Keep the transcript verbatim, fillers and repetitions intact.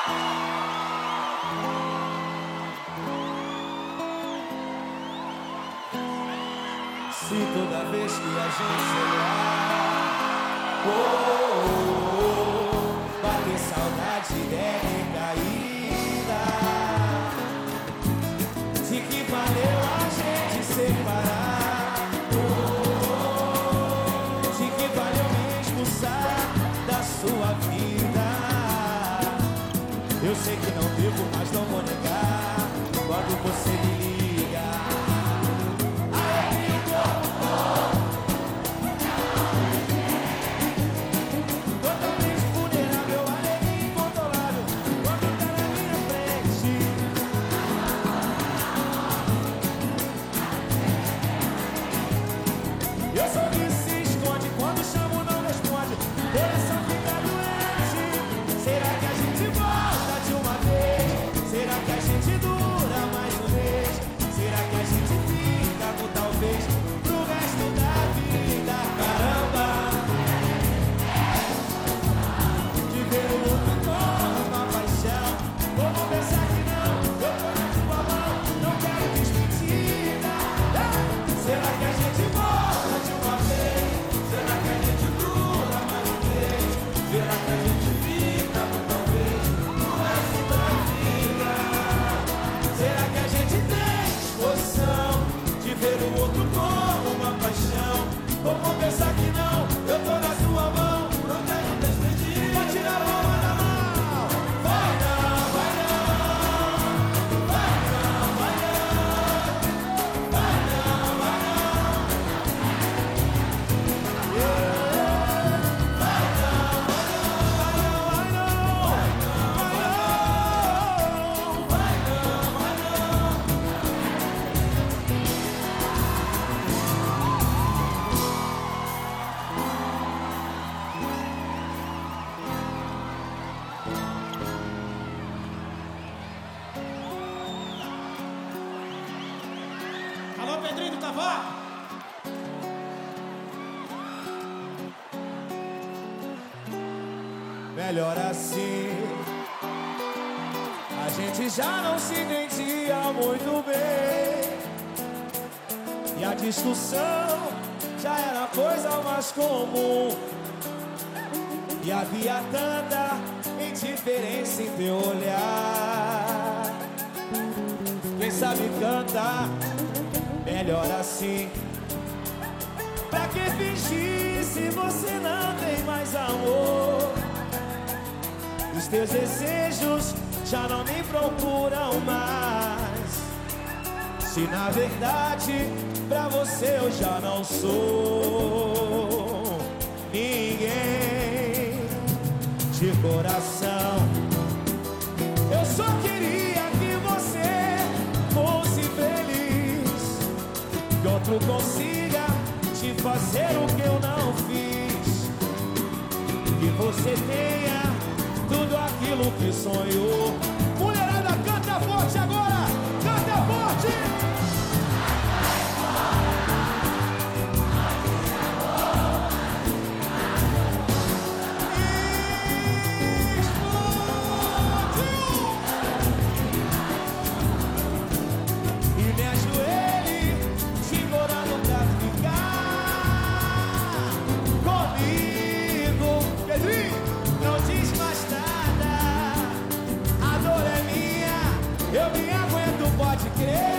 Se toda vez que a gente olhar, oh, oh, oh, bater saudade é recaída. De que valeu a gente separar, oh, oh, de que valeu me expulsar da sua vida. Eu sei que não devo, mas não vou negar quando você me liga. Eu sou que se esconde, quando chamo não responde. Coração fica doente. Será que a gente volta de uma vez? Será que a gente dura mais um mês? Será que a gente fica com talvez pro resto da vida? Caramba, de ver o outro com uma paixão. Vou pensar que não, eu tô na tua mão, não quero despedida. Será que a gente volta de uma vez? Será que a gente dura mais um mês? Será que a gente fica com talvez no resto da vida? Será que a gente tem disposição de ver o outro como uma paixão? Vou confessar que não, eu tô na sua mão, não quero despedir. Vai tirar a palma da mão. Vai não, vai não. Vai não, vai não. Vai não, vai não. Alô, Pedrinho do Cavaco! Melhor assim, a gente já não se entendia muito bem, e a discussão já era a coisa mais comum. E havia tanta indiferença em teu olhar. Quem sabe canta, melhor assim. Pra que fingir se você não tem mais amor? Os teus desejos já não me procuram mais. Se na verdade pra você eu já não sou ninguém de coração. Eu só queria que você fosse feliz, que outro consiga te fazer o que eu não fiz, que você tenha tudo aquilo que sonhou. Mulherada, canta forte agora! Canta forte! E me ajoelhe, segurando pra ficar comigo. Pedrinho, não diz mais nada. A dor é minha, eu me aguento, pode crer.